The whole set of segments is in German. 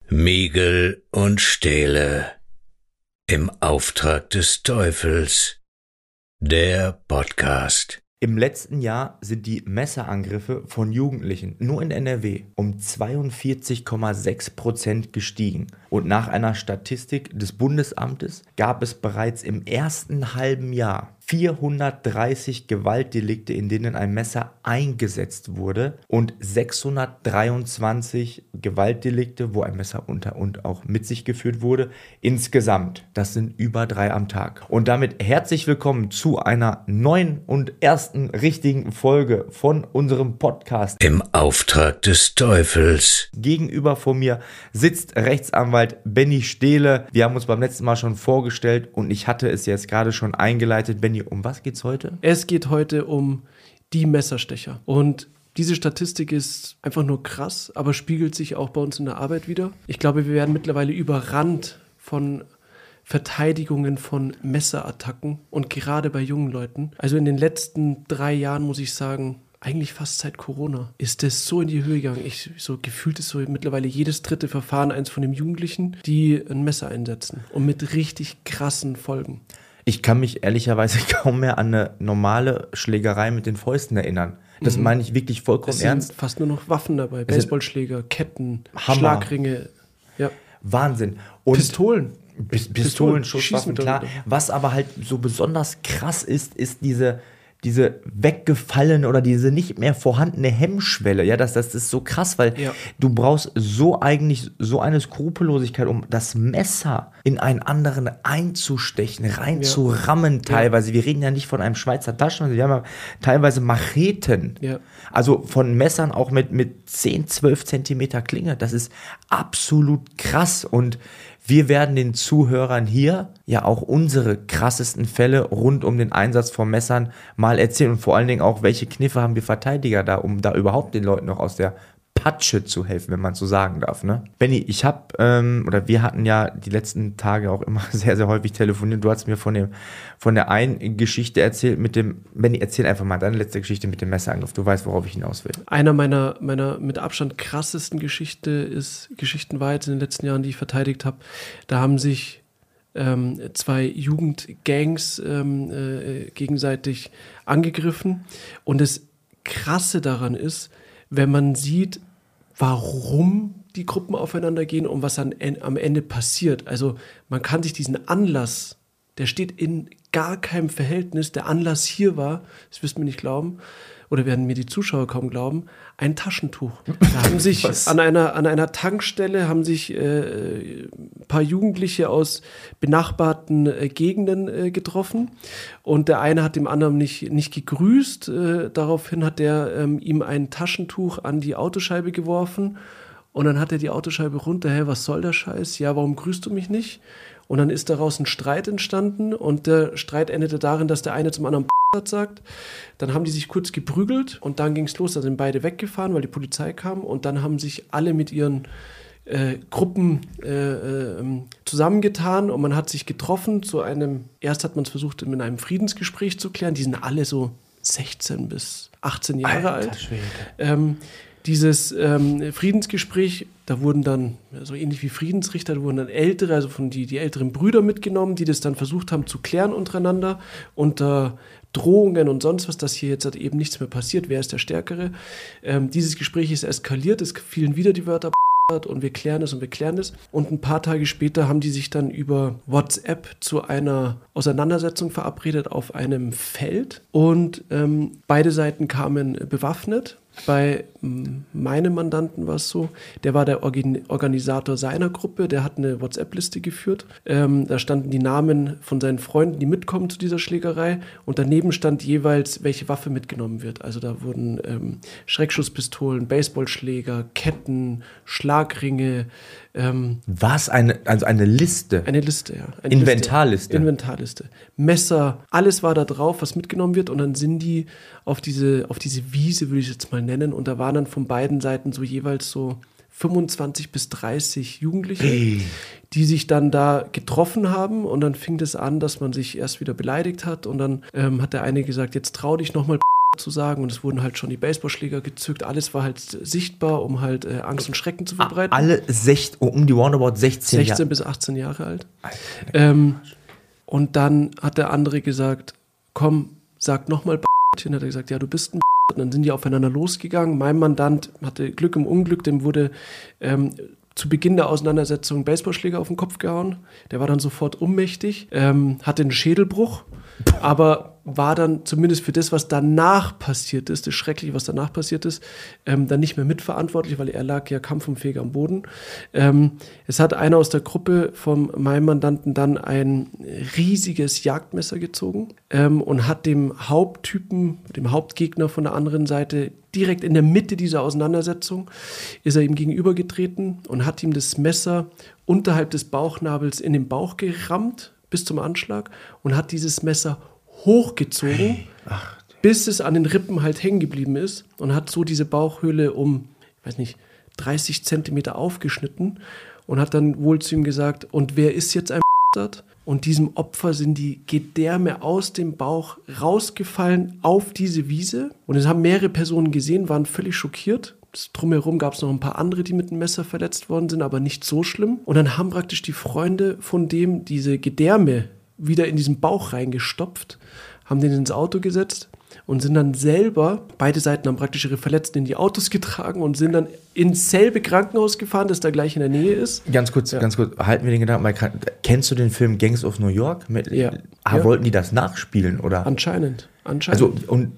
Miegel und Stehle im Auftrag des Teufels. Der Podcast. Im letzten Jahr sind die Messerangriffe von Jugendlichen nur in NRW um 42,6% gestiegen. Und nach einer Statistik des Bundesamtes gab es bereits im ersten halben Jahr 430 Gewaltdelikte, in denen ein Messer eingesetzt wurde, und 623 Gewaltdelikte, wo ein Messer unter und auch mit sich geführt wurde. Insgesamt, das sind über 3 am Tag. Und damit herzlich willkommen zu einer neuen und ersten richtigen Folge von unserem Podcast Im Auftrag des Teufels. Gegenüber von mir sitzt Rechtsanwalt Benny Stehle. Wir haben uns beim letzten Mal schon vorgestellt und ich hatte es jetzt gerade schon eingeleitet. Benny, um was geht's heute? Es geht heute um die Messerstecher. Und diese Statistik ist einfach nur krass, aber spiegelt sich auch bei uns in der Arbeit wieder. Ich glaube, wir werden mittlerweile überrannt von Verteidigungen von Messerattacken und gerade bei jungen Leuten. Also in den letzten 3 Jahren, muss ich sagen, eigentlich fast seit Corona, ist das so in die Höhe gegangen. So gefühlt ist so mittlerweile jedes dritte Verfahren eins von den Jugendlichen, die ein Messer einsetzen und mit richtig krassen Folgen. Ich kann mich ehrlicherweise kaum mehr an eine normale Schlägerei mit den Fäusten erinnern. Das meine ich wirklich vollkommen ernst. Es sind fast nur noch Waffen dabei. Baseballschläger, Ketten, Hammer. Schlagringe. Ja. Wahnsinn. Und Pistolen. Pistolen, Schusswaffen, klar. Was aber halt so besonders krass ist diese weggefallene oder diese nicht mehr vorhandene Hemmschwelle. Ja, das ist so krass, weil du brauchst eigentlich so eine Skrupellosigkeit, um das Messer in einen anderen einzustechen, reinzurammen teilweise. Ja. Wir reden ja nicht von einem Schweizer Taschenmesser, wir haben ja teilweise Macheten. Ja. Also von Messern auch mit 10, 12 Zentimeter Klinge. Das ist absolut krass und wir werden den Zuhörern hier ja auch unsere krassesten Fälle rund um den Einsatz von Messern mal erzählen und vor allen Dingen auch, welche Kniffe haben wir Verteidiger da, um da überhaupt den Leuten noch aus der Patsche zu helfen, wenn man so sagen darf, ne? Benny, wir hatten ja die letzten Tage auch immer sehr, sehr häufig telefoniert. Du hast mir von der einen Geschichte erzählt Benny, erzähl einfach mal deine letzte Geschichte mit dem Messerangriff. Du weißt, worauf ich hinaus will. Einer meiner mit Abstand krassesten Geschichten war jetzt in den letzten Jahren, die ich verteidigt habe. Da haben sich 2 Jugendgangs gegenseitig angegriffen. Und das Krasse daran ist, wenn man sieht, warum die Gruppen aufeinander gehen und was am Ende passiert. Also man kann sich diesen Anlass, der steht in gar keinem Verhältnis, der Anlass hier war, das wirst du mir nicht glauben, oder werden mir die Zuschauer kaum glauben, ein Taschentuch. Da haben sich an einer Tankstelle ein paar Jugendliche aus benachbarten Gegenden getroffen und der eine hat dem anderen nicht gegrüßt. Daraufhin hat der ihm ein Taschentuch an die Autoscheibe geworfen und dann hat er die Autoscheibe runter. Hey, was soll der Scheiß? Ja, warum grüßt du mich nicht? Und dann ist daraus ein Streit entstanden und der Streit endete darin, dass der eine zum anderen sagt. Dann haben die sich kurz geprügelt und dann ging es los. Da sind beide weggefahren, weil die Polizei kam und dann haben sich alle mit ihren Gruppen zusammengetan und man hat sich getroffen erst hat man es versucht, mit einem Friedensgespräch zu klären. Die sind alle so 16 bis 18 Jahre alt. Dieses Friedensgespräch, da wurden dann, so ähnlich wie Friedensrichter, da wurden dann Ältere, also die älteren Brüder mitgenommen, die das dann versucht haben zu klären untereinander, unter Drohungen und sonst was, dass hier jetzt eben nichts mehr passiert, wer ist der Stärkere. Dieses Gespräch ist eskaliert, es fielen wieder die Wörter und wir klären es. Und ein paar Tage später haben die sich dann über WhatsApp zu einer Auseinandersetzung verabredet auf einem Feld und beide Seiten kamen bewaffnet. Bei meinem Mandanten war es so, der war der Organisator seiner Gruppe, der hat eine WhatsApp-Liste geführt. Da standen die Namen von seinen Freunden, die mitkommen zu dieser Schlägerei und daneben stand jeweils, welche Waffe mitgenommen wird. Also da wurden Schreckschusspistolen, Baseballschläger, Ketten, Schlagringe. Was? Eine Liste? Eine Liste, ja. Inventarliste? Inventarliste. Messer, alles war da drauf, was mitgenommen wird und dann sind die auf diese Wiese, würde ich jetzt mal nennen, und da waren dann von beiden Seiten so jeweils so 25 bis 30 Jugendliche, die sich dann da getroffen haben und dann fing das an, dass man sich erst wieder beleidigt hat und dann hat der eine gesagt, jetzt trau dich nochmal zu sagen und es wurden halt schon die Baseballschläger gezückt. Alles war halt sichtbar, um halt Angst und Schrecken zu verbreiten. Alle um die roundabout 16 Jahre. 16 bis 18 Jahre alt. Und dann hat der andere gesagt, komm, sag nochmal hat er gesagt, ja, du bist ein und dann sind die aufeinander losgegangen. Mein Mandant hatte Glück im Unglück, dem wurde zu Beginn der Auseinandersetzung ein Baseballschläger auf den Kopf gehauen. Der war dann sofort ohnmächtig, hatte einen Schädelbruch, aber war dann zumindest für das, was danach passiert ist, das Schreckliche, was danach passiert ist, dann nicht mehr mitverantwortlich, weil er lag ja kampfunfähig am Boden. Es hat einer aus der Gruppe von meinem Mandanten dann ein riesiges Jagdmesser gezogen und hat dem Haupttypen, dem Hauptgegner von der anderen Seite, direkt in der Mitte dieser Auseinandersetzung, ist er ihm gegenübergetreten und hat ihm das Messer unterhalb des Bauchnabels in den Bauch gerammt, bis zum Anschlag, und hat dieses Messer hochgezogen, bis es an den Rippen halt hängen geblieben ist und hat so diese Bauchhöhle um, ich weiß nicht, 30 Zentimeter aufgeschnitten und hat dann wohl zu ihm gesagt, und wer ist jetzt ein Bastard? Und diesem Opfer sind die Gedärme aus dem Bauch rausgefallen auf diese Wiese. Und es haben mehrere Personen gesehen, waren völlig schockiert. Drumherum gab es noch ein paar andere, die mit dem Messer verletzt worden sind, aber nicht so schlimm. Und dann haben praktisch die Freunde von dem diese Gedärme wieder in diesen Bauch reingestopft, haben den ins Auto gesetzt und sind dann selber, beide Seiten haben praktisch ihre Verletzten in die Autos getragen und sind dann ins selbe Krankenhaus gefahren, das da gleich in der Nähe ist. Ganz kurz, halten wir den Gedanken mal. Kennst du den Film Gangs of New York? Wollten die das nachspielen, oder? Anscheinend. Also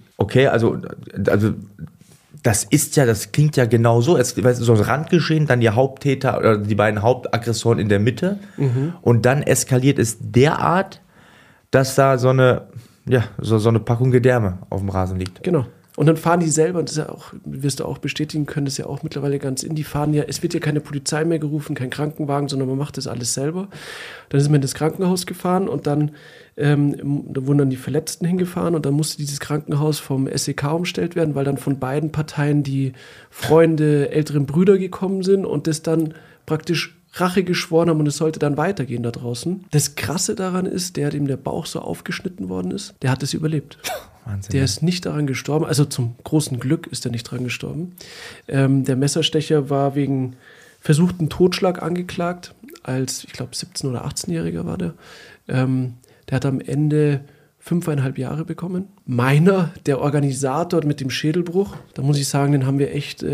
das klingt ja genau so. Es ist so ein Randgeschehen, dann die Haupttäter oder die beiden Hauptaggressoren in der Mitte. Und dann eskaliert es derart, dass da so eine Packung Gedärme auf dem Rasen liegt. Genau. Und dann fahren die selber, das ist ja auch, wirst du auch bestätigen können, das ist ja auch mittlerweile ganz in, die fahren ja, es wird ja keine Polizei mehr gerufen, kein Krankenwagen, sondern man macht das alles selber. Dann ist man in das Krankenhaus gefahren und dann da wurden dann die Verletzten hingefahren und dann musste dieses Krankenhaus vom SEK umstellt werden, weil dann von beiden Parteien die Freunde, älteren Brüder gekommen sind und das dann praktisch Rache geschworen haben und es sollte dann weitergehen da draußen. Das Krasse daran ist, dem der Bauch so aufgeschnitten worden ist, der hat es überlebt. Wahnsinn, der ist nicht daran gestorben, also zum großen Glück ist er nicht daran gestorben. Der Messerstecher war wegen versuchten Totschlag angeklagt, als, ich glaube, 17- oder 18-Jähriger war der. Der hat am Ende 5,5 Jahre bekommen. Meiner, der Organisator mit dem Schädelbruch, da muss ich sagen, den haben wir echt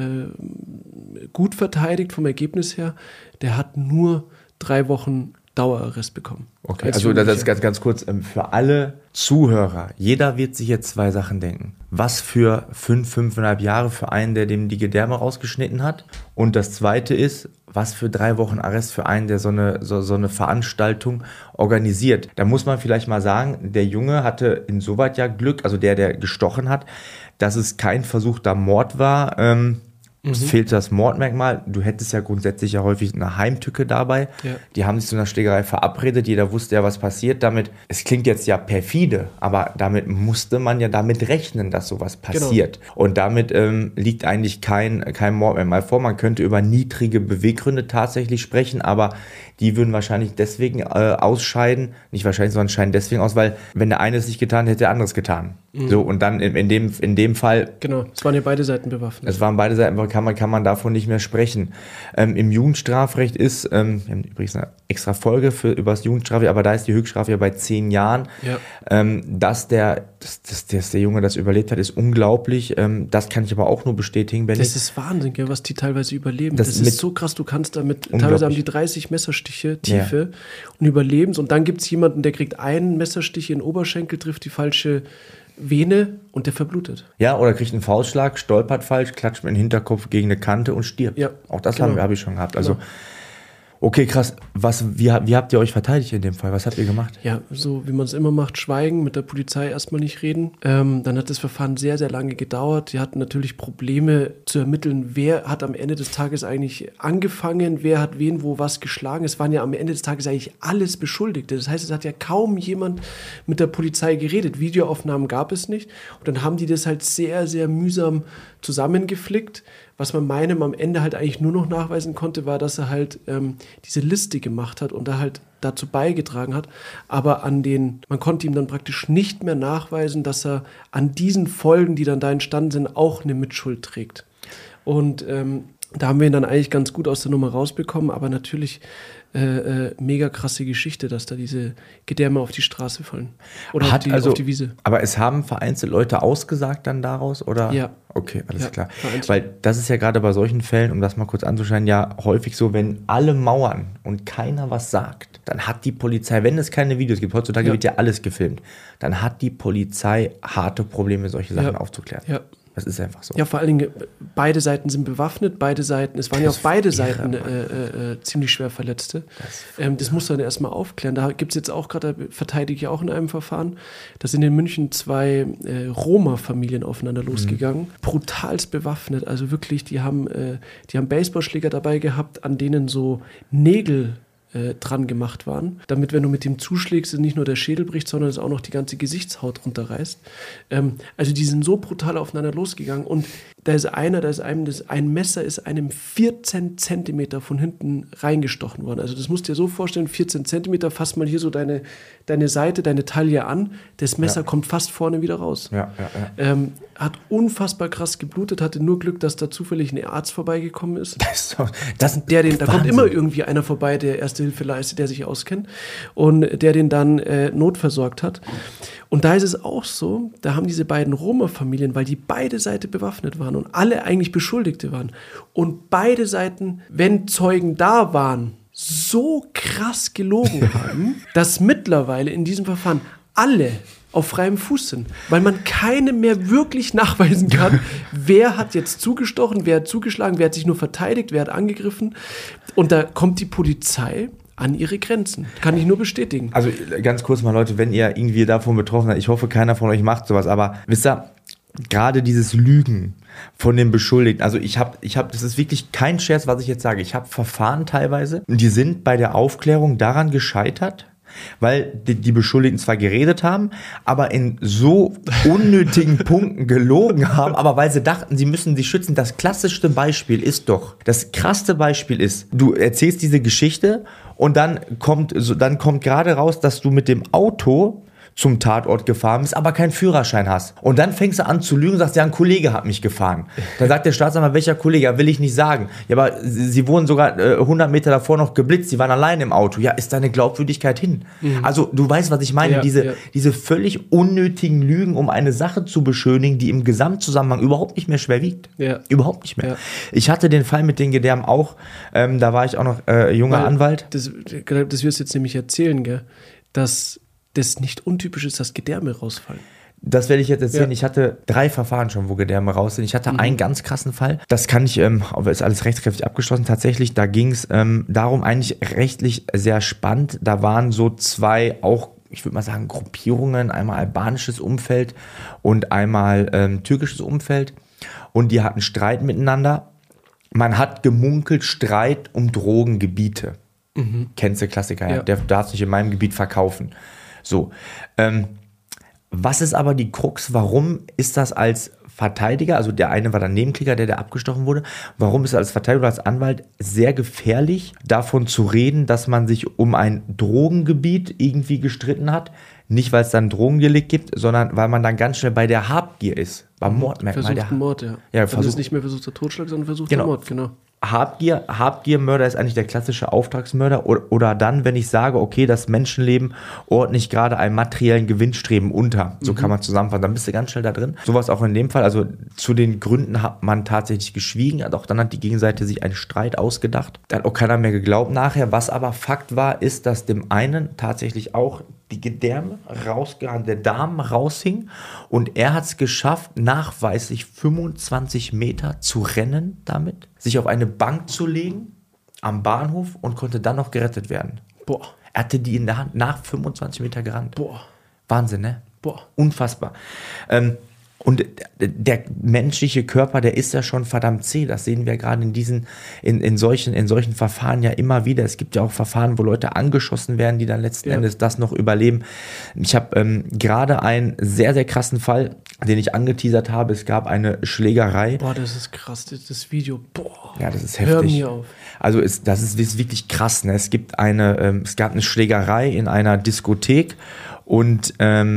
gut verteidigt vom Ergebnis her. Der hat nur 3 Wochen Dauerarrest bekommen. Okay, also das ist ganz kurz, für alle Zuhörer, jeder wird sich jetzt 2 Sachen denken. Was für 5,5 Jahre für einen, der dem die Gedärme rausgeschnitten hat? Und das Zweite ist, was für 3 Wochen Arrest für einen, der so eine Veranstaltung organisiert? Da muss man vielleicht mal sagen, der Junge hatte insoweit ja Glück, also der gestochen hat, dass es kein versuchter Mord war. Es fehlt das Mordmerkmal. Du hättest ja grundsätzlich ja häufig eine Heimtücke dabei. Ja. Die haben sich zu einer Schlägerei verabredet. Jeder wusste ja, was passiert damit. Es klingt jetzt ja perfide, aber damit musste man ja damit rechnen, dass sowas passiert. Genau. Und damit liegt eigentlich kein Mordmerkmal vor. Man könnte über niedrige Beweggründe tatsächlich sprechen, aber die würden wahrscheinlich deswegen ausscheiden. Nicht wahrscheinlich, sondern scheiden deswegen aus, weil wenn der eine es nicht getan hätte, der andere es getan. So, und dann in dem Fall. Genau, es waren ja beide Seiten bewaffnet. Es waren beide Seiten, kann man davon nicht mehr sprechen. Im Jugendstrafrecht ist, wir haben übrigens eine extra Folge über das Jugendstrafrecht, aber da ist die Höchststrafe ja bei 10 Jahren. Ja. Dass der Junge das überlebt hat, ist unglaublich. Das kann ich aber auch nur bestätigen, Benny. Das ist Wahnsinn, gell, was die teilweise überleben. Das ist so krass, du kannst damit, teilweise haben die 30 Messerstiche Tiefe und überleben. Und dann gibt es jemanden, der kriegt einen Messerstich in den Oberschenkel, trifft die falsche Vene und der verblutet. Ja, oder kriegt einen Faustschlag, stolpert falsch, klatscht mit dem Hinterkopf gegen eine Kante und stirbt. Ja, auch das habe ich schon gehabt. Also, okay, krass. Wie habt ihr euch verteidigt in dem Fall? Was habt ihr gemacht? Ja, so wie man es immer macht, schweigen, mit der Polizei erstmal nicht reden. Dann hat das Verfahren sehr, sehr lange gedauert. Die hatten natürlich Probleme zu ermitteln, wer hat am Ende des Tages eigentlich angefangen, wer hat wen wo was geschlagen. Es waren ja am Ende des Tages eigentlich alles Beschuldigte. Das heißt, es hat ja kaum jemand mit der Polizei geredet. Videoaufnahmen gab es nicht. Und dann haben die das halt sehr, sehr mühsam zusammengeflickt. Was man meinem am Ende halt eigentlich nur noch nachweisen konnte, war, dass er halt diese Liste gemacht hat und da halt dazu beigetragen hat. Aber man konnte ihm dann praktisch nicht mehr nachweisen, dass er an diesen Folgen, die dann da entstanden sind, auch eine Mitschuld trägt. Und da haben wir ihn dann eigentlich ganz gut aus der Nummer rausbekommen, aber natürlich mega krasse Geschichte, dass da diese Gedärme auf die Straße fallen. Oder auf die Wiese. Aber es haben vereinzelt Leute ausgesagt dann daraus, oder? Ja. Okay, alles klar. Vereinzelt. Weil das ist ja gerade bei solchen Fällen, um das mal kurz anzuschneiden, ja häufig so, wenn alle mauern und keiner was sagt, dann hat die Polizei, wenn es keine Videos gibt, heutzutage wird ja alles gefilmt, dann hat die Polizei harte Probleme, solche Sachen aufzuklären. Ja. Das ist einfach so. Ja, vor allen Dingen, beide Seiten sind bewaffnet, es waren ja auf beide Seiten ziemlich schwer Verletzte. Das muss dann erstmal aufklären. Da gibt es jetzt auch gerade, verteidige ich auch in einem Verfahren, da sind in München 2 Roma-Familien aufeinander losgegangen, brutalst bewaffnet, also wirklich, die haben Baseballschläger dabei gehabt, an denen so Nägel dran gemacht waren, damit, wenn du mit dem zuschlägst, nicht nur der Schädel bricht, sondern es auch noch die ganze Gesichtshaut runterreißt. Also die sind so brutal aufeinander losgegangen und ein Messer ist einem 14 Zentimeter von hinten reingestochen worden. Also das musst du dir so vorstellen, 14 Zentimeter, fass mal hier so deine Seite, deine Taille an, das Messer kommt fast vorne wieder raus. Hat unfassbar krass geblutet, hatte nur Glück, dass da zufällig ein Arzt vorbeigekommen ist. Da kommt immer irgendwie einer vorbei, der Erste Hilfe leistet, der sich auskennt und der den dann notversorgt hat. Und da ist es auch so, da haben diese beiden Roma-Familien, weil die beide Seiten bewaffnet waren und alle eigentlich Beschuldigte waren und beide Seiten, wenn Zeugen da waren, so krass gelogen haben, dass mittlerweile in diesem Verfahren alle auf freiem Fuß sind, weil man keinem mehr wirklich nachweisen kann, wer hat jetzt zugestochen, wer hat zugeschlagen, wer hat sich nur verteidigt, wer hat angegriffen. Und da kommt die Polizei an ihre Grenzen. Kann ich nur bestätigen. Also ganz kurz mal, Leute, wenn ihr irgendwie davon betroffen seid, ich hoffe, keiner von euch macht sowas, aber wisst ihr, gerade dieses Lügen von den Beschuldigten, also ich habe, das ist wirklich kein Scherz, was ich jetzt sage, ich habe Verfahren teilweise, die sind bei der Aufklärung daran gescheitert, weil die Beschuldigten zwar geredet haben, aber in so unnötigen Punkten gelogen haben, aber weil sie dachten, sie müssen sich schützen. Das krasseste Beispiel ist, du erzählst diese Geschichte und dann kommt gerade raus, dass du mit dem Auto zum Tatort gefahren bist, aber keinen Führerschein hast. Und dann fängst du an zu lügen und sagst, ja, ein Kollege hat mich gefahren. Dann sagt der Staatsanwalt, welcher Kollege? Ja, will ich nicht sagen. Ja, aber sie wurden sogar 100 Meter davor noch geblitzt, sie waren allein im Auto. Ja, ist deine Glaubwürdigkeit hin? Also, du weißt, was ich meine. Diese völlig unnötigen Lügen, um eine Sache zu beschönigen, die im Gesamtzusammenhang überhaupt nicht mehr schwer wiegt. Ja. Überhaupt nicht mehr. Ja. Ich hatte den Fall mit den Gedärmen auch, da war ich auch noch junger Anwalt. Das wirst du jetzt nämlich erzählen, gell? Dass das nicht untypisch ist, dass Gedärme rausfallen. Das werde ich jetzt erzählen. Ja. Ich hatte 3 Verfahren schon, wo Gedärme raus sind. Ich hatte einen ganz krassen Fall. Das kann ich, aber ist alles rechtskräftig abgeschlossen. Tatsächlich, da ging es darum, eigentlich rechtlich sehr spannend. Da waren so 2 auch, ich würde mal sagen, Gruppierungen. Einmal albanisches Umfeld und einmal türkisches Umfeld. Und die hatten Streit miteinander. Man hat gemunkelt, Streit um Drogengebiete. Kennst du, Klassiker, ja. Der darf sich in meinem Gebiet verkaufen. So, was ist aber die Krux? Warum ist das als Verteidiger, also der eine war der Nebenkläger, der abgestochen wurde, warum ist es als Verteidiger, als Anwalt sehr gefährlich, davon zu reden, dass man sich um ein Drogengebiet irgendwie gestritten hat? Nicht, weil es dann ein Drogendelikt gibt, sondern weil man dann ganz schnell bei der Habgier ist. Beim Mordmerkmal. Versuchten Mord, ja. Das ist nicht mehr versuchter Totschlag, sondern versuchter Mord, genau. Habgiermörder ist eigentlich der klassische Auftragsmörder oder dann, wenn ich sage, okay, das Menschenleben ordnet gerade einem materiellen Gewinnstreben unter, so kann man zusammenfassen, dann bist du ganz schnell da drin. Sowas auch in dem Fall, also zu den Gründen hat man tatsächlich geschwiegen, also auch dann hat die Gegenseite sich einen Streit ausgedacht, da hat auch keiner mehr geglaubt nachher, was aber Fakt war, ist, dass dem einen tatsächlich auch die Gedärme der Darm raushing und er hat es geschafft, nachweislich 25 Meter zu rennen damit, sich auf eine Bank zu legen am Bahnhof und konnte dann noch gerettet werden. Boah. Er hatte die in der Hand, nach 25 Meter gerannt. Boah. Wahnsinn, ne? Boah. Unfassbar. Und der menschliche Körper, der ist ja schon verdammt zäh. Das sehen wir gerade in solchen Verfahren ja immer wieder. Es gibt ja auch Verfahren, wo Leute angeschossen werden, die dann letzten Endes das noch überleben. Ich habe gerade einen sehr, sehr krassen Fall, den ich angeteasert habe. Es gab eine Schlägerei. Boah, das ist krass, das Video. Boah, ja, das ist heftig. Hör mir auf. Also das ist wirklich krass. Ne? Es gab eine Schlägerei in einer Diskothek. Und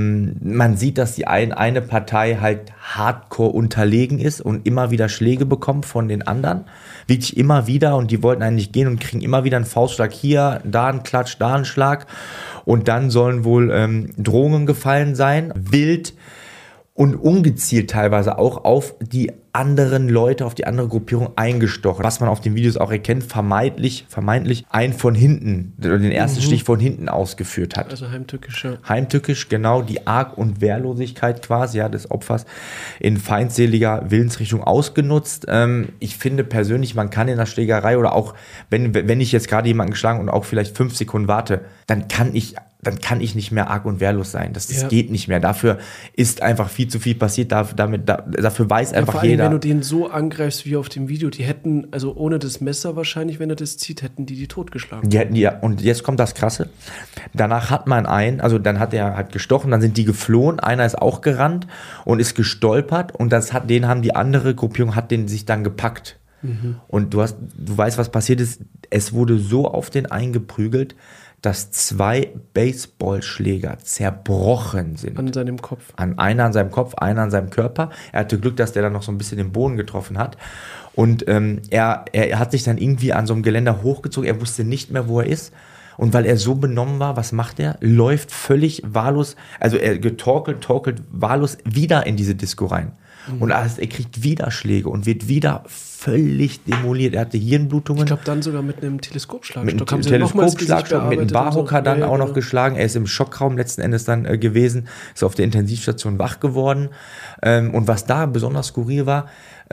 man sieht, dass die eine Partei halt hardcore unterlegen ist und immer wieder Schläge bekommt von den anderen. Wirklich immer wieder. Und die wollten eigentlich gehen und kriegen immer wieder einen Faustschlag hier, da einen Klatsch, da einen Schlag. Und dann sollen wohl Drohungen gefallen sein. Wild und ungezielt teilweise auch auf die anderen Leute, auf die andere Gruppierung eingestochen. Was man auf den Videos auch erkennt, vermeintlich einen von hinten, den ersten Stich von hinten ausgeführt hat. Also heimtückisch, ja. Heimtückisch, genau, die Arg- und Wehrlosigkeit quasi des Opfers in feindseliger Willensrichtung ausgenutzt. Ich finde persönlich, man kann in der Schlägerei oder auch, wenn ich jetzt gerade jemanden geschlagen und auch vielleicht 5 Sekunden warte, dann kann ich nicht mehr arg und wehrlos sein. Das geht nicht mehr. Dafür ist einfach viel zu viel passiert. Dafür weiß einfach jeder. Wenn du den so angreifst wie auf dem Video, die hätten, also ohne das Messer wahrscheinlich, wenn er das zieht, hätten die totgeschlagen. Und jetzt kommt das Krasse. Danach hat man dann hat er halt gestochen, dann sind die geflohen. Einer ist auch gerannt und ist gestolpert und den haben die andere Gruppierung, hat den sich dann gepackt. Und du weißt, was passiert ist. Es wurde so auf den eingeprügelt, dass 2 Baseballschläger zerbrochen sind. An seinem Kopf. Einer an seinem Kopf, einer an seinem Körper. Er hatte Glück, dass der dann noch so ein bisschen den Boden getroffen hat. Und er hat sich dann irgendwie an so einem Geländer hochgezogen. Er wusste nicht mehr, wo er ist. Und weil er so benommen war, was macht er? Läuft völlig wahllos, also er torkelt wahllos wieder in diese Disco rein. Und er kriegt wieder Schläge und wird wieder völlig demoliert. Er hatte Hirnblutungen. Ich glaube, dann sogar mit einem Teleskopschlag. Mit einem Teleskopschlag, mit einem Barhocker dann auch noch geschlagen. Er ist im Schockraum letzten Endes dann gewesen, ist auf der Intensivstation wach geworden. Und was da besonders skurril war,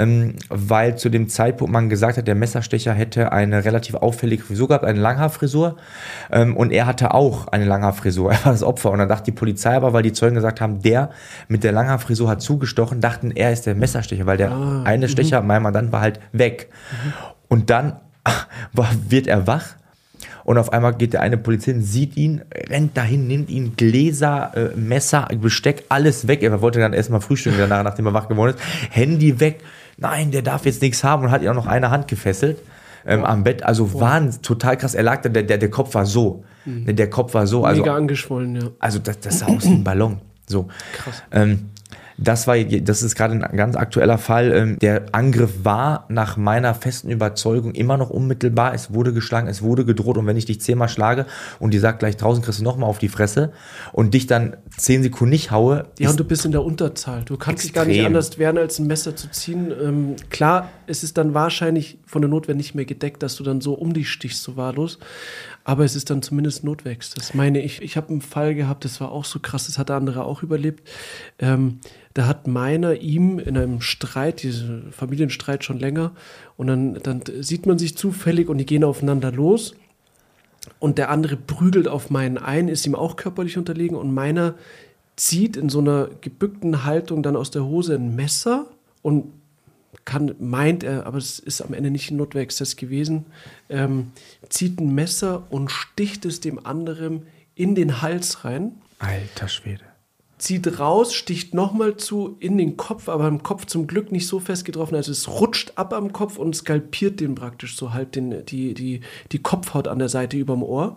weil zu dem Zeitpunkt man gesagt hat, der Messerstecher hätte eine relativ auffällige Frisur gehabt, eine Langhaarfrisur. Und er hatte auch eine Langhaarfrisur. Er war das Opfer. Und dann dachte die Polizei aber, weil die Zeugen gesagt haben, der mit der Langhaarfrisur hat zugestochen, dachten, er ist der Messerstecher, weil der eine Stecher, mein Mandant, war halt weg. Und dann wird er wach. Und auf einmal geht der eine Polizist, sieht ihn, rennt dahin, nimmt ihn, Gläser, Messer, Besteck, alles weg. Er wollte dann erstmal frühstücken danach, nachdem er wach geworden ist. Handy weg. Nein, der darf jetzt nichts haben und hat ihn auch noch eine Hand gefesselt am Bett. Also waren total krass. Er lag da, der Kopf war so. Der Kopf war so. Also, mega angeschwollen, ja. Also das sah aus wie ein Ballon. So. Krass. Das ist gerade ein ganz aktueller Fall. Der Angriff war nach meiner festen Überzeugung immer noch unmittelbar. Es wurde geschlagen, es wurde gedroht. Und wenn ich dich 10-mal schlage und die sagt gleich draußen, kriegst du nochmal auf die Fresse und dich dann 10 Sekunden nicht haue. Ja, und du bist in der Unterzahl. Du kannst dich gar nicht anders wehren, als ein Messer zu ziehen. Klar, es ist dann wahrscheinlich von der Notwehr nicht mehr gedeckt, dass du dann so um dich stichst, so wahllos. Aber es ist dann zumindest notwendig. Das meine ich. Ich habe einen Fall gehabt, das war auch so krass, das hat der andere auch überlebt. Da hat meiner ihm in einem Streit, diesen Familienstreit schon länger, und dann sieht man sich zufällig und die gehen aufeinander los und der andere prügelt auf meinen ein, ist ihm auch körperlich unterlegen und meiner zieht in so einer gebückten Haltung dann aus der Hose ein Messer und meint er, aber es ist am Ende nicht ein Notwehrexzess gewesen, zieht ein Messer und sticht es dem anderen in den Hals rein. Alter Schwede. Zieht raus, sticht nochmal zu in den Kopf, aber im Kopf zum Glück nicht so fest getroffen, also es rutscht ab am Kopf und skalpiert den praktisch so halb die Kopfhaut an der Seite überm Ohr.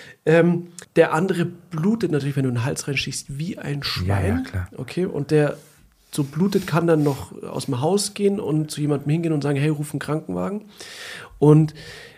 Der andere blutet natürlich, wenn du in den Hals reinstichst, wie ein Schwein. Ja, klar. Okay, und der so blutet, kann dann noch aus dem Haus gehen und zu jemandem hingehen und sagen, hey, ruf einen Krankenwagen. Und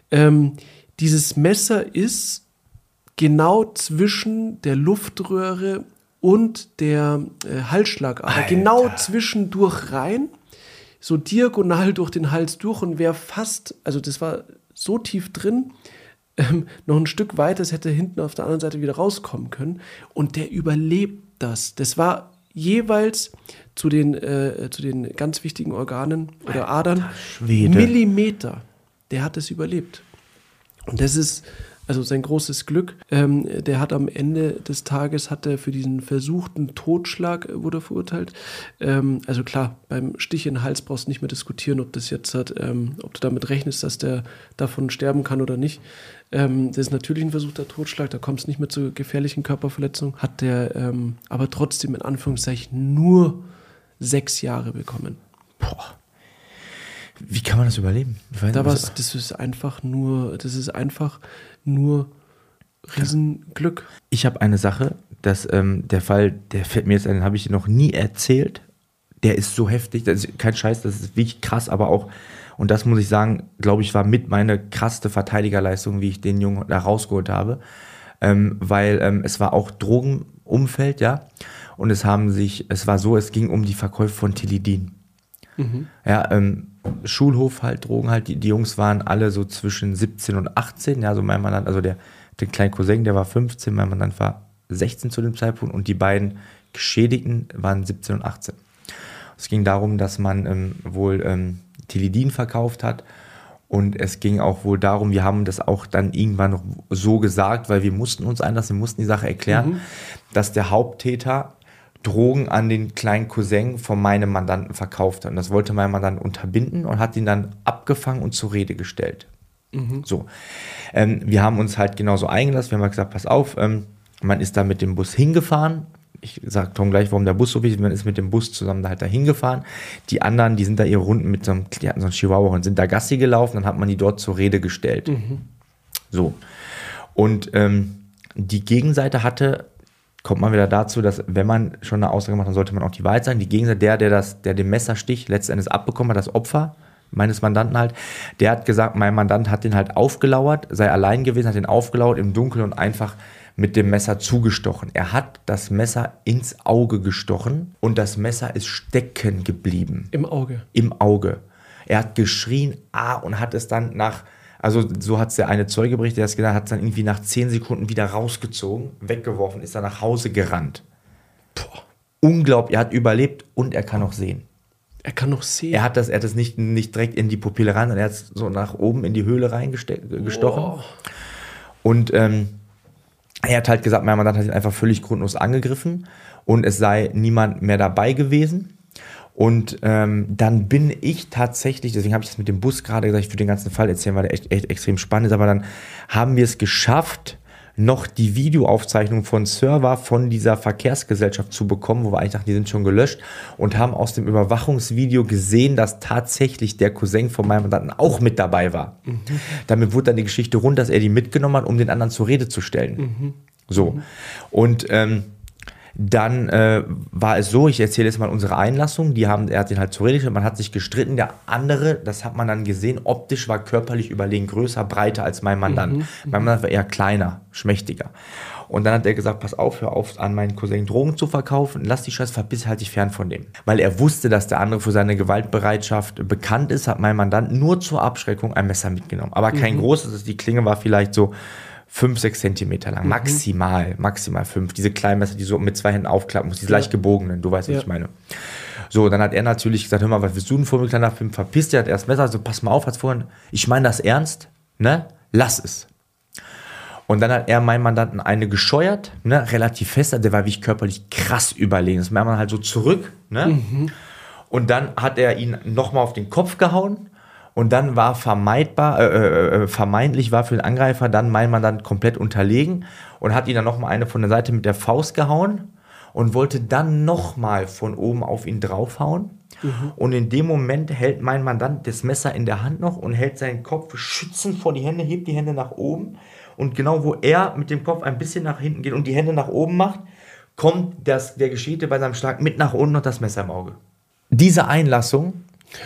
dieses Messer ist genau zwischen der Luftröhre und der Halsschlagader, genau zwischendurch rein, so diagonal durch den Hals durch und wäre fast, also das war so tief drin, noch ein Stück weiter, es hätte hinten auf der anderen Seite wieder rauskommen können und der überlebt das. Das war jeweils zu den ganz wichtigen Organen oder Adern Millimeter. Der hat es überlebt. Und das ist also sein großes Glück. Der hat am Ende des Tages, hat er für diesen versuchten Totschlag, wurde er verurteilt. Also klar, beim Stich in den Hals brauchst du nicht mehr diskutieren, ob das jetzt ob du damit rechnest, dass der davon sterben kann oder nicht. Das ist natürlich ein versuchter Totschlag, da kommt es nicht mehr zu gefährlichen Körperverletzungen. Hat der aber trotzdem in Anführungszeichen nur 6 Jahre bekommen. Boah. Wie kann man das überleben? Das ist einfach nur Riesenglück. Ich habe eine Sache, dass der Fall, der fällt mir jetzt ein, den habe ich dir noch nie erzählt. Der ist so heftig, das ist kein Scheiß, das ist wirklich krass, aber auch, und das muss ich sagen, glaube ich, war mit meine krasseste Verteidigerleistung, wie ich den Jungen da rausgeholt habe, weil es war auch Drogenumfeld, ja, und es ging um die Verkäufe von Tilidin. Ja, Schulhof halt, Drogen halt, die Jungs waren alle so zwischen 17 und 18, ja, so mein Mandant, also der kleine Cousin, der war 15, mein Mandant war 16 zu dem Zeitpunkt und die beiden Geschädigten waren 17 und 18. Es ging darum, dass man wohl Tilidin verkauft hat und es ging auch wohl darum, wir haben das auch dann irgendwann noch so gesagt, weil wir mussten uns einlassen, wir mussten die Sache erklären, dass der Haupttäter Drogen an den kleinen Cousin von meinem Mandanten verkauft hat. Und das wollte mein Mandant unterbinden und hat ihn dann abgefangen und zur Rede gestellt. So. Wir haben uns halt genauso eingelassen. Wir haben halt gesagt, pass auf, man ist da mit dem Bus hingefahren. Ich sage Tom gleich, warum der Bus so wichtig ist. Man ist mit dem Bus zusammen da halt da hingefahren. Die anderen, die sind da ihre Runden mit die hatten so einen Chihuahua und sind da Gassi gelaufen. Dann hat man die dort zur Rede gestellt. So. Und die Gegenseite kommt man wieder dazu, dass wenn man schon eine Aussage macht, dann sollte man auch die Wahrheit sagen. Die Gegenseite, der den Messerstich letztendlich abbekommen hat, das Opfer meines Mandanten halt, der hat gesagt, mein Mandant hat den halt aufgelauert, sei allein gewesen, hat den aufgelauert im Dunkeln und einfach mit dem Messer zugestochen. Er hat das Messer ins Auge gestochen und das Messer ist stecken geblieben. Im Auge? Im Auge. Er hat geschrien, und hat es dann also so hat es der eine Zeuge berichtet, der hat es gesagt, hat es dann irgendwie nach 10 Sekunden wieder rausgezogen, weggeworfen, ist dann nach Hause gerannt. Boah. Unglaublich, er hat überlebt und er kann noch sehen. Er kann noch sehen? Er hat das nicht direkt in die Pupille rein, sondern er hat es so nach oben in die Höhle reingestochen. Oh. Und er hat halt gesagt, mein Mandant hat ihn einfach völlig grundlos angegriffen und es sei niemand mehr dabei gewesen. Und dann bin ich tatsächlich, deswegen habe ich das mit dem Bus gerade gesagt, ich würde den ganzen Fall erzählen, weil der echt extrem spannend ist, aber dann haben wir es geschafft, noch die Videoaufzeichnung von Server von dieser Verkehrsgesellschaft zu bekommen, wo wir eigentlich dachten, die sind schon gelöscht, und haben aus dem Überwachungsvideo gesehen, dass tatsächlich der Cousin von meinem Mandanten auch mit dabei war. Damit wurde dann die Geschichte rund, dass er die mitgenommen hat, um den anderen zur Rede zu stellen. So. Und dann war es so, ich erzähle jetzt mal unsere Einlassung, er hat den halt zur Rede gestellt, man hat sich gestritten, der andere, das hat man dann gesehen, optisch war körperlich überlegen, größer, breiter als mein Mandant. Mein Mandant war eher kleiner, schmächtiger. Und dann hat er gesagt, pass auf, hör auf, an meinen Cousin Drogen zu verkaufen, lass die Scheiße, verpiss, halt dich fern von dem. Weil er wusste, dass der andere für seine Gewaltbereitschaft bekannt ist, hat mein Mandant nur zur Abschreckung ein Messer mitgenommen. Aber kein großes, die Klinge war vielleicht so 5-6 Zentimeter lang, maximal 5. Diese kleinen Messer, die so mit 2 Händen aufklappen muss, diese leicht gebogenen, du weißt, was ich meine. So, dann hat er natürlich gesagt, hör mal, was willst du denn vor mir, kleiner Film, verpiss dich, hat erst Messer, also pass mal auf, hat's vorhin, ich meine das ernst, ne, lass es. Und dann hat er meinem Mandanten eine gescheuert, ne, relativ fest, der war wirklich körperlich krass überlegen, das merkt man halt so zurück, ne, und dann hat er ihn nochmal auf den Kopf gehauen. Und dann war vermeintlich war für den Angreifer dann mein Mandant komplett unterlegen und hat ihn dann nochmal eine von der Seite mit der Faust gehauen und wollte dann nochmal von oben auf ihn draufhauen. Und in dem Moment hält mein Mandant das Messer in der Hand noch und hält seinen Kopf schützend vor die Hände, hebt die Hände nach oben. Und genau wo er mit dem Kopf ein bisschen nach hinten geht und die Hände nach oben macht, kommt der Geschädigte bei seinem Schlag mit nach unten und das Messer im Auge. Diese Einlassung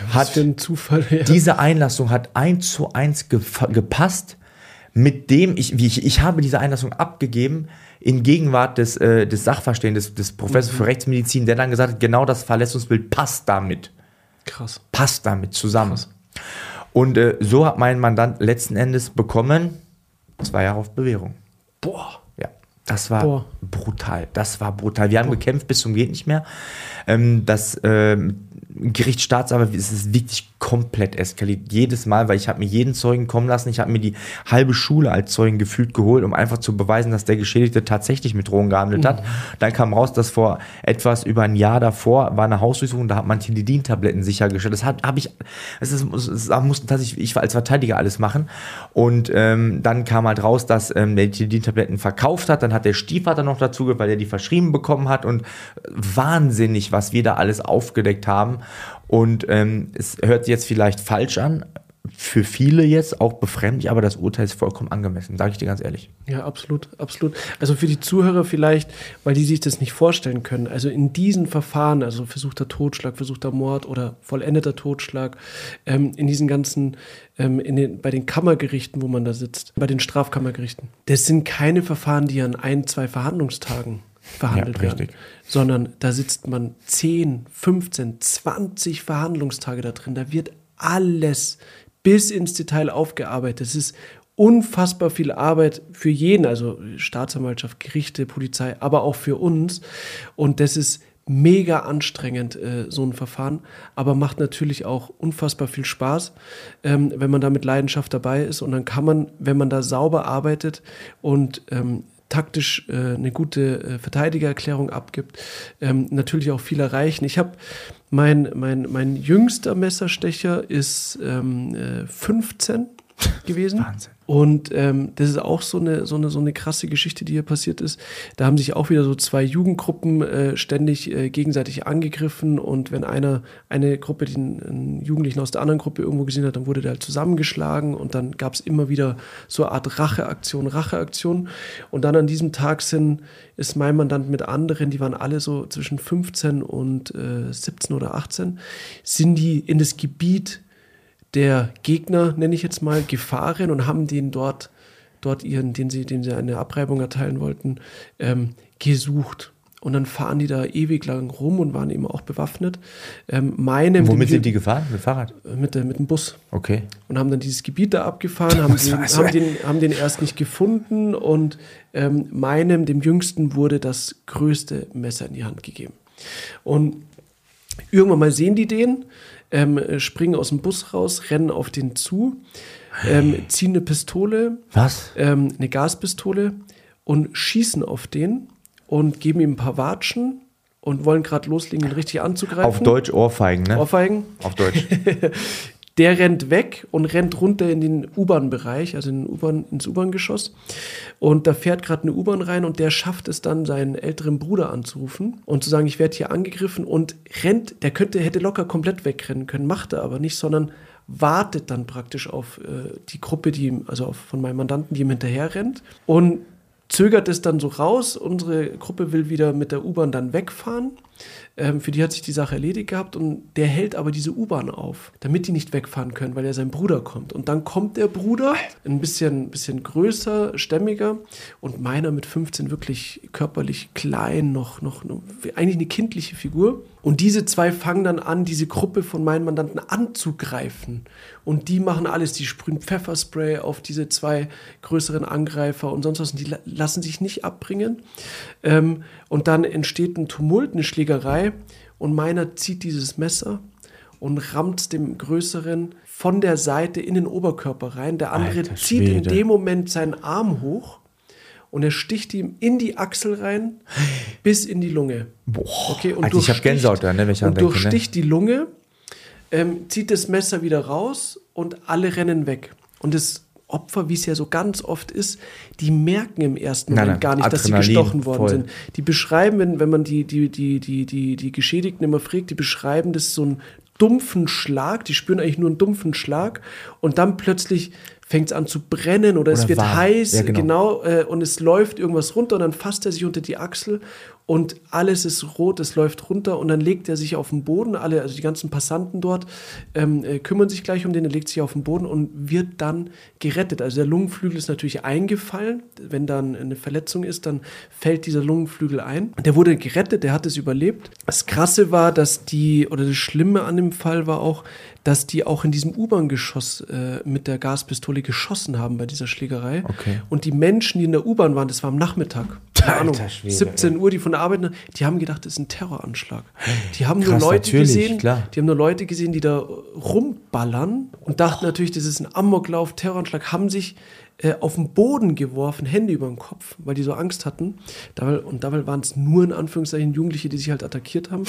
Diese Einlassung hat 1:1 gepasst, mit dem ich habe diese Einlassung abgegeben in Gegenwart des Sachverstehenden, des Professors für Rechtsmedizin, der dann gesagt hat, genau das Verletzungsbild passt damit. Krass. Passt damit zusammen. Krass. Und so hat mein Mandant letzten Endes bekommen 2 Jahre auf Bewährung. Boah. Ja, das war brutal. Wir haben gekämpft bis zum geht nicht mehr. Gerichtsstaatsanwalt, es ist wirklich komplett eskaliert. Jedes Mal, weil ich habe mir jeden Zeugen kommen lassen, ich habe mir die halbe Schule als Zeugen gefühlt geholt, um einfach zu beweisen, dass der Geschädigte tatsächlich mit Drogen gehandelt hat. Dann kam raus, dass vor etwas über ein Jahr davor war eine Hausdurchsuchung, da hat man Tilidin-Tabletten sichergestellt. Das musste tatsächlich ich als Verteidiger alles machen. Und dann kam halt raus, dass der Tilidin-Tabletten verkauft hat. Dann hat der Stiefvater noch dazu gehört, weil er die verschrieben bekommen hat. Und wahnsinnig, was wir da alles aufgedeckt haben. Und es hört sich jetzt vielleicht falsch an, für viele jetzt auch befremdlich, aber das Urteil ist vollkommen angemessen, sage ich dir ganz ehrlich. Ja, absolut, absolut. Also für die Zuhörer vielleicht, weil die sich das nicht vorstellen können, also in diesen Verfahren, also versuchter Totschlag, versuchter Mord oder vollendeter Totschlag, in diesen ganzen, bei den Kammergerichten, wo man da sitzt, bei den Strafkammergerichten, das sind keine Verfahren, die an 1-2 Verhandlungstagen verhandelt werden, sondern da sitzt man 10, 15, 20 Verhandlungstage da drin, da wird alles bis ins Detail aufgearbeitet. Es ist unfassbar viel Arbeit für jeden, also Staatsanwaltschaft, Gerichte, Polizei, aber auch für uns. Und das ist mega anstrengend, so ein Verfahren, aber macht natürlich auch unfassbar viel Spaß, wenn man da mit Leidenschaft dabei ist. Und dann kann man, wenn man da sauber arbeitet und taktisch eine gute Verteidigererklärung abgibt, natürlich auch viel erreichen. Ich habe mein jüngster Messerstecher ist 15 gewesen. Wahnsinn. Und das ist auch so eine krasse Geschichte, die hier passiert ist. Da haben sich auch wieder so 2 Jugendgruppen ständig gegenseitig angegriffen, und wenn eine Gruppe den Jugendlichen aus der anderen Gruppe irgendwo gesehen hat, dann wurde der halt zusammengeschlagen, und dann gab es immer wieder so eine Art Racheaktion. Und dann an diesem Tag ist mein Mandant mit anderen, die waren alle so zwischen 15 und 17 oder 18, sind die in das Gebiet der Gegner, nenne ich jetzt mal, gefahren und haben den dort den sie eine Abreibung erteilen wollten, gesucht. Und dann fahren die da ewig lang rum und waren eben auch bewaffnet. Womit sind die gefahren? Mit Fahrrad? Mit dem Bus. Okay. Und haben dann dieses Gebiet da abgefahren, haben den erst nicht gefunden, und dem Jüngsten wurde das größte Messer in die Hand gegeben. Und irgendwann mal sehen die den, springen aus dem Bus raus, rennen auf den zu, ziehen eine Pistole, eine Gaspistole, und schießen auf den und geben ihm ein paar Watschen und wollen gerade loslegen, ihn richtig anzugreifen. Auf Deutsch Ohrfeigen, ne? Ohrfeigen. Auf Deutsch. Der rennt weg und rennt runter in den U-Bahn-Bereich, also ins U-Bahn-Geschoss. Und da fährt gerade eine U-Bahn rein, und der schafft es dann, seinen älteren Bruder anzurufen und zu sagen, ich werde hier angegriffen, und rennt. Der hätte locker komplett wegrennen können, macht er aber nicht, sondern wartet dann praktisch auf die Gruppe, von meinem Mandanten, die ihm hinterher rennt, und zögert es dann so raus. Unsere Gruppe will wieder mit der U-Bahn dann wegfahren. Für die hat sich die Sache erledigt gehabt, und der hält aber diese U-Bahn auf, damit die nicht wegfahren können, weil sein Bruder kommt. Und dann kommt der Bruder, ein bisschen größer, stämmiger, und meiner mit 15 wirklich körperlich klein, noch eigentlich eine kindliche Figur. Und diese 2 fangen dann an, diese Gruppe von meinen Mandanten anzugreifen. Und die machen alles, die sprühen Pfefferspray auf diese 2 größeren Angreifer und sonst was. Und die lassen sich nicht abbringen. Und dann entsteht ein Tumult, eine Schlägerei. Und meiner zieht dieses Messer und rammt dem Größeren von der Seite in den Oberkörper rein. Der andere zieht in dem Moment seinen Arm hoch, und er sticht ihm in die Achsel rein, bis in die Lunge. Boah, okay, und ich habe Gänsehaut da, ne, wenn ich an denke, durchsticht die Lunge, zieht das Messer wieder raus, und alle rennen weg. Und das Opfer, wie es ja so ganz oft ist, die merken im ersten Moment gar nicht, dass sie gestochen worden sind. Die beschreiben, wenn man die Geschädigten immer fragt, die beschreiben das so einen dumpfen Schlag, die spüren eigentlich nur einen dumpfen Schlag, und dann plötzlich fängt es an zu brennen, oder es wird warm. Heiß, ja, genau, und es läuft irgendwas runter, und dann fasst er sich unter die Achsel, und alles ist rot, es läuft runter, und dann legt er sich auf den Boden, also die ganzen Passanten dort kümmern sich gleich um den, er legt sich auf den Boden und wird dann gerettet. Also der Lungenflügel ist natürlich eingefallen, wenn dann eine Verletzung ist, dann fällt dieser Lungenflügel ein. Der wurde gerettet, der hat es überlebt. Das Krasse war, das Schlimme an dem Fall war auch, dass die auch in diesem U-Bahn-Geschoss mit der Gaspistole geschossen haben bei dieser Schlägerei. Okay. Und die Menschen, die in der U-Bahn waren, das war am Nachmittag. keine Ahnung, 17 Uhr, die von der Arbeit, die haben gedacht, das ist ein Terroranschlag. Die haben nur Leute gesehen, die da rumballern und dachten natürlich, das ist ein Amoklauf, Terroranschlag, haben sich auf den Boden geworfen, Hände über den Kopf, weil die so Angst hatten. Dabei waren es nur in Anführungszeichen Jugendliche, die sich halt attackiert haben.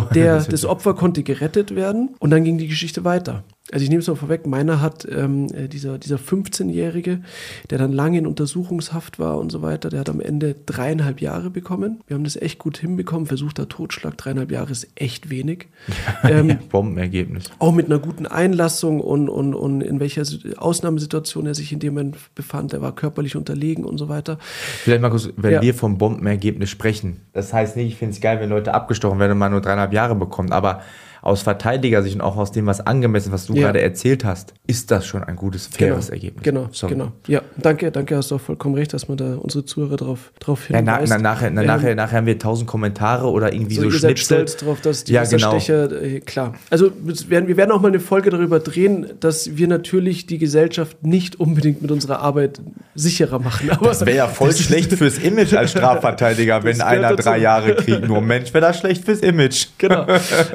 Das Opfer konnte gerettet werden und dann ging die Geschichte weiter. Also ich nehme es mal vorweg, meiner hat dieser 15-Jährige, der dann lange in Untersuchungshaft war und so weiter, der hat am Ende 3,5 Jahre bekommen. Wir haben das echt gut hinbekommen, versuchter Totschlag, 3,5 Jahre ist echt wenig. Bombenergebnis. Auch mit einer guten Einlassung und in welcher Ausnahmesituation er sich in dem Moment befand, er war körperlich unterlegen und so weiter. Vielleicht, Markus, wenn wir vom Bombenergebnis sprechen, das heißt nicht, ich finde es geil, wenn Leute abgestochen werden und man nur 3,5 Jahre bekommt, aber aus Verteidigersicht und auch aus dem, was angemessen, was du gerade erzählt hast, ist das schon ein gutes, faires Ergebnis. Genau. Ja, danke, hast du auch vollkommen recht, dass man da unsere Zuhörer drauf hinweist. Ja, nachher haben wir 1000 Kommentare oder irgendwie so Schnipsel. Ihr seid stolz drauf, dass die Messerstecher, klar. Also wir werden auch mal eine Folge darüber drehen, dass wir natürlich die Gesellschaft nicht unbedingt mit unserer Arbeit sicherer machen. Aber das wäre ja voll schlecht fürs Image als Strafverteidiger, wenn einer 3 Jahre kriegt. Nur Mensch, wäre das schlecht fürs Image. Genau.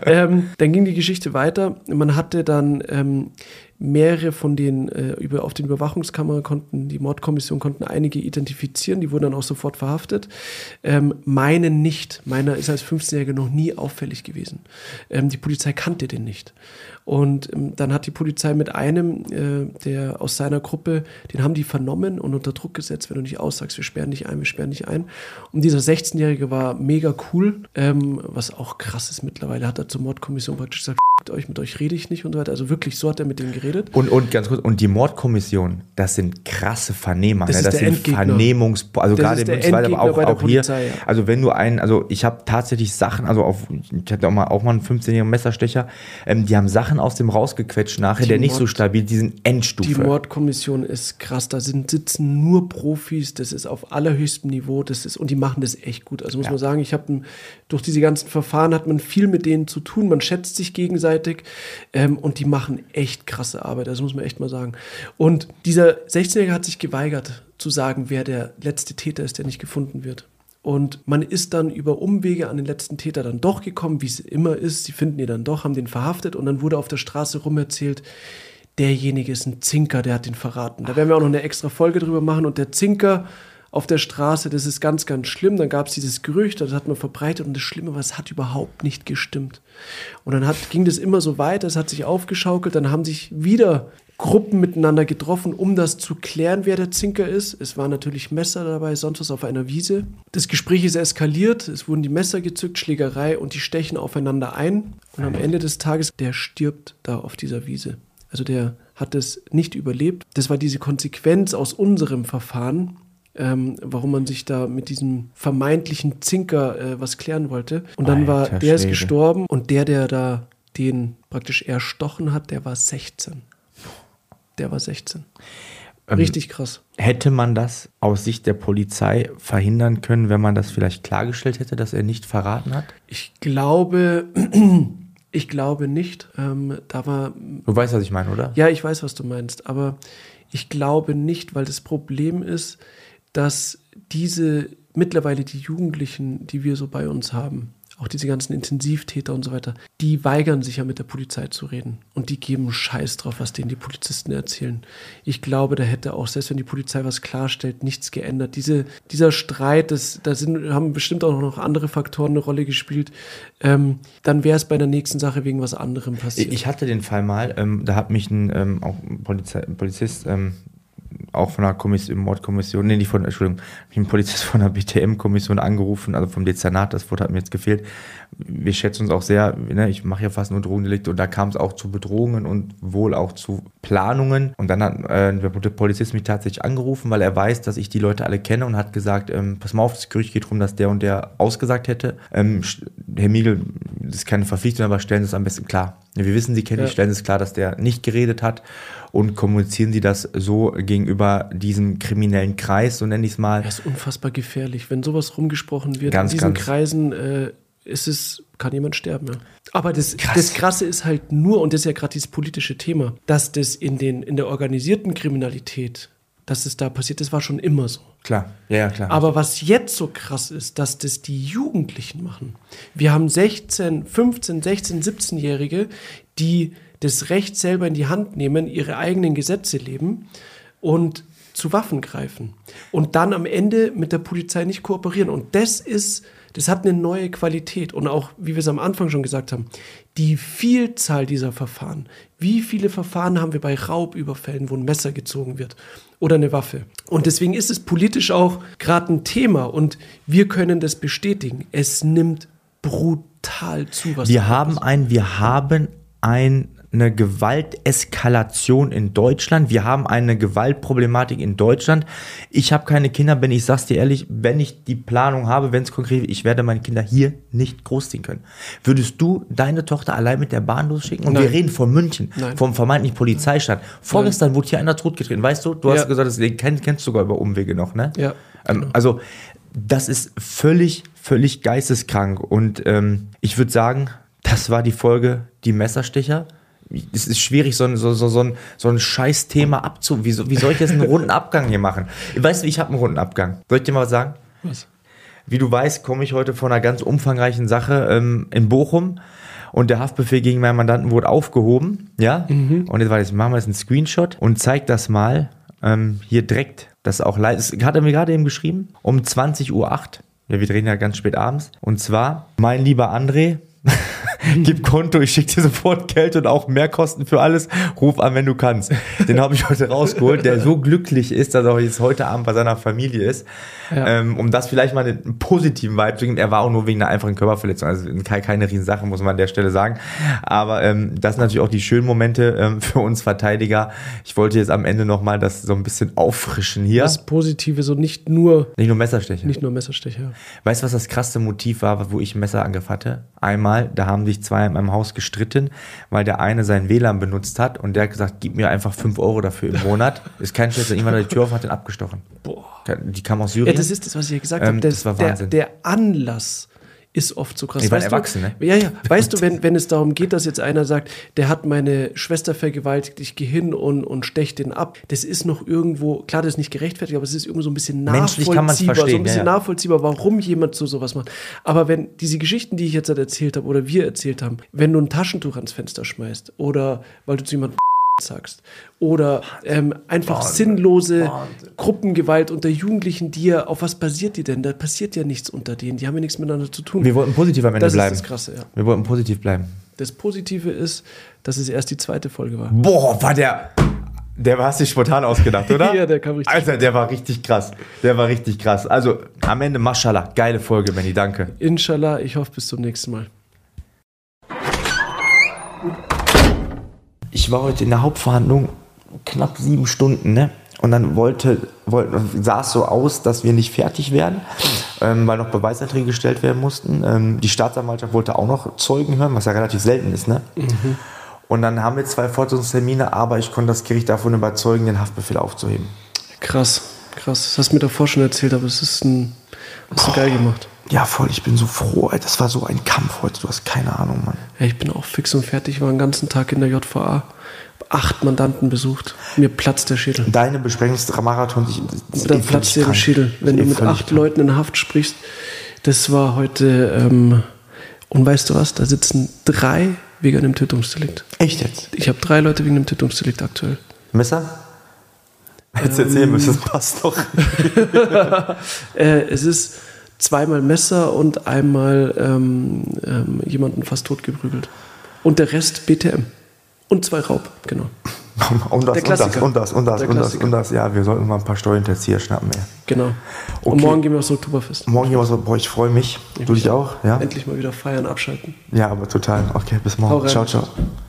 Dann ging die Geschichte weiter. Man hatte dann mehrere von denen auf den Überwachungskameras die Mordkommission konnten einige identifizieren, die wurden dann auch sofort verhaftet. Meiner ist als 15-Jähriger noch nie auffällig gewesen. Die Polizei kannte den nicht. Und dann hat die Polizei mit einem, der aus seiner Gruppe, den haben die vernommen und unter Druck gesetzt, wenn du nicht aussagst, wir sperren dich ein. Und dieser 16-Jährige war mega cool, was auch krass ist mittlerweile, hat er zur Mordkommission praktisch gesagt, mit euch rede ich nicht und so weiter. Also wirklich, so hat er mit denen geredet. Und ganz kurz, und die Mordkommission, das sind krasse Vernehmer. Das sind also gerade mittlerweile, aber auch hier. Polizei, ja. Also wenn du ich habe tatsächlich Sachen, ich hatte auch mal einen 15-jährigen Messerstecher, die haben Sachen aus dem rausgequetscht nachher, der nicht so stabil, die sind Endstufe. Die Mordkommission ist krass, da sitzen nur Profis, das ist auf allerhöchstem Niveau, und die machen das echt gut. Also muss man sagen, durch diese ganzen Verfahren hat man viel mit denen zu tun, man schätzt sich gegenseitig und die machen echt krasse Arbeit, also muss man echt mal sagen. Und dieser 16-Jährige hat sich geweigert zu sagen, wer der letzte Täter ist, der nicht gefunden wird. Und man ist dann über Umwege an den letzten Täter dann doch gekommen, wie es immer ist. Sie finden ihn dann doch, haben den verhaftet und dann wurde auf der Straße rumerzählt, derjenige ist ein Zinker, der hat den verraten. Da werden wir auch noch eine extra Folge drüber machen. Und der Zinker auf der Straße, das ist ganz, ganz schlimm. Dann gab es dieses Gerücht, das hat man verbreitet und das Schlimme war, es hat überhaupt nicht gestimmt. Und dann ging das immer so weiter, es hat sich aufgeschaukelt, dann haben sich wieder Gruppen miteinander getroffen, um das zu klären, wer der Zinker ist. Es waren natürlich Messer dabei, sonst was auf einer Wiese. Das Gespräch ist eskaliert, es wurden die Messer gezückt, Schlägerei und die stechen aufeinander ein. Und am Ende des Tages, der stirbt da auf dieser Wiese. Also der hat es nicht überlebt. Das war diese Konsequenz aus unserem Verfahren, warum man sich da mit diesem vermeintlichen Zinker was klären wollte. Und dann der ist gestorben und der da den praktisch erstochen hat, der war 16. Richtig krass. Hätte man das aus Sicht der Polizei verhindern können, wenn man das vielleicht klargestellt hätte, dass er nicht verraten hat? Ich glaube nicht. Du weißt, was ich meine, oder? Ja, ich weiß, was du meinst. Aber ich glaube nicht, weil das Problem ist, dass mittlerweile die Jugendlichen, die wir so bei uns haben, auch diese ganzen Intensivtäter und so weiter, die weigern sich ja mit der Polizei zu reden. Und die geben Scheiß drauf, was denen die Polizisten erzählen. Ich glaube, da hätte auch, selbst wenn die Polizei was klarstellt, nichts geändert. Dieser Streit, haben bestimmt auch noch andere Faktoren eine Rolle gespielt. Dann wäre es bei der nächsten Sache wegen was anderem passiert. Ich hatte den Fall mal, da hat mich ein Polizist auch von der Mordkommission, ein Polizist von der BTM-Kommission angerufen, also vom Dezernat, das Wort hat mir jetzt gefehlt. Wir schätzen uns auch sehr, ich mache ja fast nur Drogendelikte und da kam es auch zu Bedrohungen und wohl auch zu Planungen. Und dann hat der Polizist mich tatsächlich angerufen, weil er weiß, dass ich die Leute alle kenne und hat gesagt, pass mal auf, das Gerücht geht darum, dass der und der ausgesagt hätte. Herr Miegel, das ist keine Verpflichtung, aber stellen Sie es am besten klar. Wir wissen, Sie kennen mich, stellen Sie es klar, dass der nicht geredet hat und kommunizieren Sie das so gegenüber diesem kriminellen Kreis, so nenne ich es mal. Das ist unfassbar gefährlich, wenn sowas rumgesprochen wird. Ganz, in diesen Kreisen kann jemand sterben. Ja. Aber das Krasse ist halt nur, und das ist ja gerade dieses politische Thema, dass das in der organisierten Kriminalität dass es da passiert, das war schon immer so. Klar, ja, klar. Aber was jetzt so krass ist, dass das die Jugendlichen machen. Wir haben 16, 15, 16, 17-Jährige, die das Recht selber in die Hand nehmen, ihre eigenen Gesetze leben und zu Waffen greifen. Und dann am Ende mit der Polizei nicht kooperieren. Und das hat eine neue Qualität. Und auch, wie wir es am Anfang schon gesagt haben, die Vielzahl dieser Verfahren. Wie viele Verfahren haben wir bei Raubüberfällen, wo ein Messer gezogen wird oder eine Waffe? Und deswegen ist es politisch auch gerade ein Thema. Und wir können das bestätigen. Es nimmt brutal zu, was wir haben eine Gewalteskalation in Deutschland. Wir haben eine Gewaltproblematik in Deutschland. Ich habe keine Kinder, Ben, ich sag's dir ehrlich, wenn ich die Planung habe, wenn es konkret ist, ich werde meine Kinder hier nicht großziehen können. Würdest du deine Tochter allein mit der Bahn losschicken? Und wir reden von München, vom vermeintlichen Polizeistaat. Vorgestern wurde hier einer totgetreten, weißt du? Du hast gesagt, das kennst du sogar über Umwege noch, ne? Ja. Genau. Also, das ist völlig geisteskrank. Und ich würde sagen, das war die Folge, die Messerstecher. Es ist schwierig, so ein Scheiß-Thema wie soll ich jetzt einen runden Abgang hier machen? Weißt du, ich habe einen runden Abgang. Soll ich dir mal was sagen? Was? Wie du weißt, komme ich heute von einer ganz umfangreichen Sache in Bochum und der Haftbefehl gegen meinen Mandanten wurde aufgehoben. Ja? Und jetzt machen wir jetzt einen Screenshot und zeig das mal hier direkt. Das auch live. Das hat er mir gerade eben geschrieben. Um 20:08 Uhr. Ja, wir drehen ja ganz spät abends. Und zwar, mein lieber André, gib Konto, ich schicke dir sofort Geld und auch Mehrkosten für alles. Ruf an, wenn du kannst. Den habe ich heute rausgeholt, der so glücklich ist, dass er auch jetzt heute Abend bei seiner Familie ist. Ja. Um das vielleicht mal einen positiven Vibe zu geben. Er war auch nur wegen einer einfachen Körperverletzung, also keine Riesensache, muss man an der Stelle sagen. Aber das sind natürlich auch die schönen Momente für uns Verteidiger. Ich wollte jetzt am Ende nochmal das so ein bisschen auffrischen hier. Das Positive, so nicht nur Messerstecher. Nicht nur Messerstecher. Weißt du, was das krasse Motiv war, wo ich ein Messerangriff hatte? Einmal, da haben sich zwei in meinem Haus gestritten, weil der eine sein WLAN benutzt hat und der hat gesagt, gib mir einfach 5 Euro dafür im Monat. Ist kein Scherz, irgendwann hat die Tür auf und hat den abgestochen. Boah. Die kam aus Syrien. Ja, das ist das, was ich ja gesagt habe. Das war Wahnsinn. Der Anlass ist oft so krass. Die waren erwachsen, ne? Ja. Weißt du, wenn es darum geht, dass jetzt einer sagt, der hat meine Schwester vergewaltigt, ich gehe hin und stech den ab. Das ist noch irgendwo, klar, das ist nicht gerechtfertigt, aber es ist irgendwo so ein bisschen nachvollziehbar. Kann man's verstehen, so ein bisschen nachvollziehbar, warum jemand so sowas macht. Aber wenn diese Geschichten, die ich jetzt erzählt habe oder wir erzählt haben, wenn du ein Taschentuch ans Fenster schmeißt oder weil du zu jemandem sagst oder einfach sinnlose Gruppengewalt unter Jugendlichen, auf was basiert die denn? Da passiert ja nichts unter denen, die haben ja nichts miteinander zu tun. Wir wollten positiv am Ende bleiben. Das ist das Krasse, ja. Wir wollten positiv bleiben. Das Positive ist, dass es erst die 2. Folge war. Boah, war der hast dich spontan ausgedacht, oder? Ja, der kam richtig. Alter, der war richtig krass. Also am Ende, Maschallah, geile Folge, Benni, danke. Inshallah, ich hoffe bis zum nächsten Mal. Ich war heute in der Hauptverhandlung knapp 7 Stunden, ne? Und dann sah es so aus, dass wir nicht fertig werden, weil noch Beweisanträge gestellt werden mussten. Die Staatsanwaltschaft wollte auch noch Zeugen hören, was ja relativ selten ist, ne? Und dann haben wir 2 Fortsetzungstermine, aber ich konnte das Gericht davon überzeugen, den Haftbefehl aufzuheben. Krass. Das hast du mir davor schon erzählt, aber hast du geil gemacht. Ja, voll, ich bin so froh, ey. Das war so ein Kampf heute, du hast keine Ahnung, Mann. Ja, ich bin auch fix und fertig, ich war den ganzen Tag in der JVA, 8 Mandanten besucht, mir platzt der Schädel. Deine Besprechungsmarathon, da platzt dir der Schädel, wenn du mit 8 Leuten in Haft sprichst. Das war heute, und weißt du was, da sitzen 3 wegen einem Tötungsdelikt. Echt jetzt? Ich habe 3 Leute wegen einem Tötungsdelikt aktuell. Messer? Jetzt erzählen müssen, das passt doch. Es ist 2-mal Messer und einmal jemanden fast tot geprügelt. Und der Rest BTM. Und 2 Raub, genau. Und das. Ja, wir sollten mal ein paar Steuerinterzieher schnappen, ey. Genau. Okay. Und morgen gehen wir aufs Oktoberfest. Boah, ich freue mich. Du dich auch? Ja? Endlich mal wieder feiern, abschalten. Ja, aber total. Okay, bis morgen. Ciao.